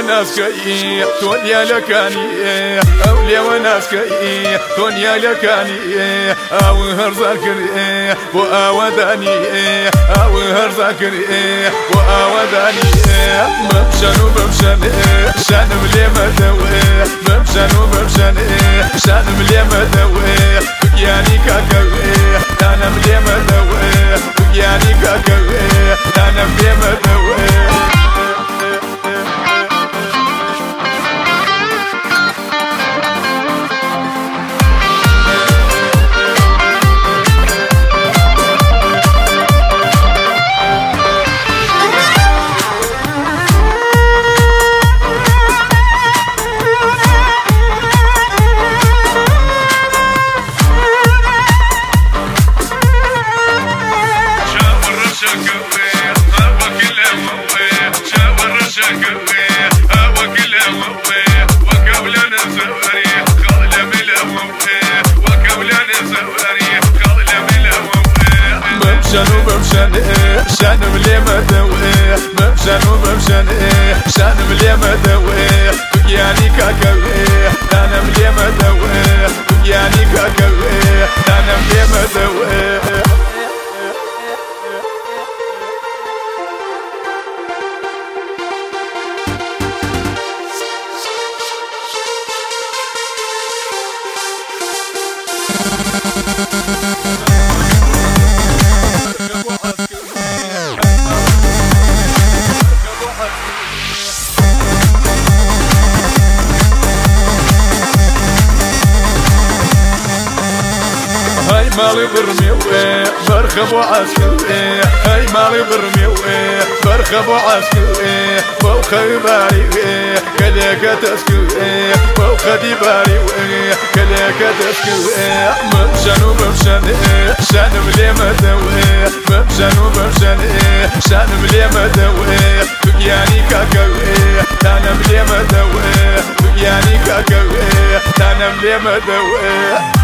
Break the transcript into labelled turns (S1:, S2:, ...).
S1: وناسكي دنيا لكاني أولي وناسكي دنيا لكاني أو هرزاكري وأوداني أو هرزاكري وأوداني ممشن وممشن شان ملي مدوي ممشن وممشن شان ملي مدوي يعني كاكوي أنا ملي مدوي يعني كاكوي أنا ملي مدوي ممشن وممشن شان ملي مدوي ممشن وممشن شان ملي مدوي يعني كاكوي انا ملي مدوي يعني كاكوي انا ملي مدوي هاي مالي برميوي برخب وعسكري هاي مالي برميوي برخب وعسكري فوق باري كليك تسكري فوق باري كليك تسكري ممشن وممشن شان ملي مدوي ممشن وممشن شان ملي مدوي يعني كاكوي انا ملي مدوي يعني كاكوي انا ملي مدوي